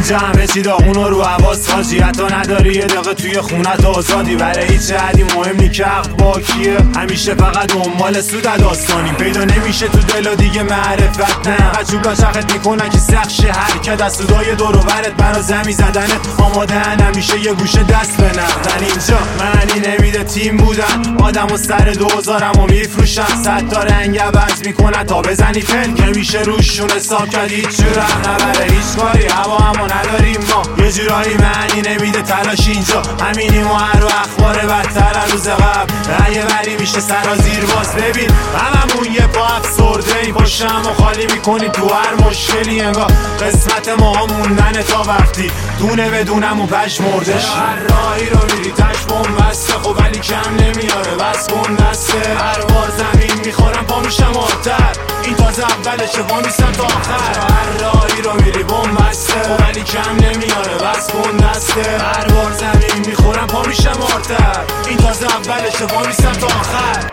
اینجا همه چی داغون رو حواس خاجی، حتی نداری یه دقیقه توی خونت آزادی. برای هیچ حدی مهم نی که حق با کیه، همیشه فقط دنبال سود داستانی. پیدا نمیشه تو دل و دیگه معرفت نه، قجولا شخت میکنن که سخت شه حرکت از سودای دور و برت برا زمی زدنت آماده هن همیشه یه گوشه دست به نقدن. اینجا معنی نمیده تیم بودن، آدم و سر دوزارم و میفروشن، 100 تا رنگ عوض میکنن تا بزنی فن که میشه روشون حساب کرد. هیچ جورم نبره هیچ کاری، هوا همو نداریم ما، یه جورایی معنی نمیده تلاش اینجا، همینیم و هر و اخبار بدتر از روز قبل رأی وری میشه سرازیر باز. ببین هممون یه پا افسرده ای، پشتم و خالی میکنی تو هر مشکلی، انگار قسمت ما موندن تا وقتی دونه بدونم و پشمرده. هر راهی رو میری تش بوم بسته، خب ولی کم نمیاره بس کن دسته، هر بار زمین میخورم پا میشم آرتر، این تازه اولشه پا میستم تا آخر. هر راهی رو میری بوم بسته، خب ولی کم نمیاره بس کن دسته، هر بار زمین میخورم پا میشم آرتر، این تازه اولشه پا میستم تا آخر.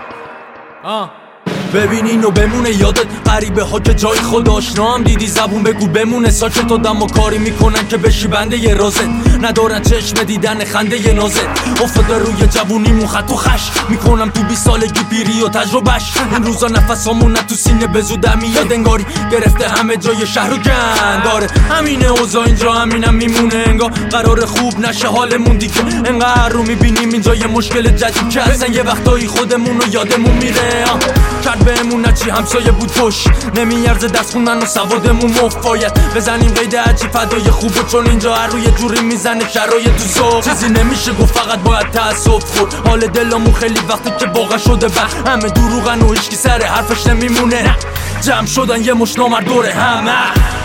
ببین اینو بمونه یادت، غریبه ها که جای خود آشنا هم دیدی، زبون بگو بمونه ساکت، آدم و کاری میکنن که بشی بنده ی رازت، ندارن چشم دیدن خنده ی نازت. افتاده روی جوونیمون خط و خش میکنم تو 20 سالگی پیری و تجربهش، این روزا نفسامون تو سینه بزودم میاد، انگاری گرفته همه جای شهر و گند داره، همینه اوضاع اینجا همینم میمونه، انگار قرار خوب نشه حالمون دیگه، انقدر رو میبینیم اینجا یه مشکل جدید که اصلا یه وقتایی خودمون رو یادمون میره. کرد بهمون نچی همسایه بود پشت، نمیارزه دست خوندن و سوادمون مفاید، بزنیم قید عجیب فدای خوبه، چون اینجا هر روی جوری میزنه شرایط تو ذوق، چیزی نمیشه گفت فقط باید تأسف خورد، حال دلمون خیلی وقتی که واقع شده بر همه دروغن و هیچکی سر حرفش نمیمونه، جمع شدن یه مش نامرد دوره همه.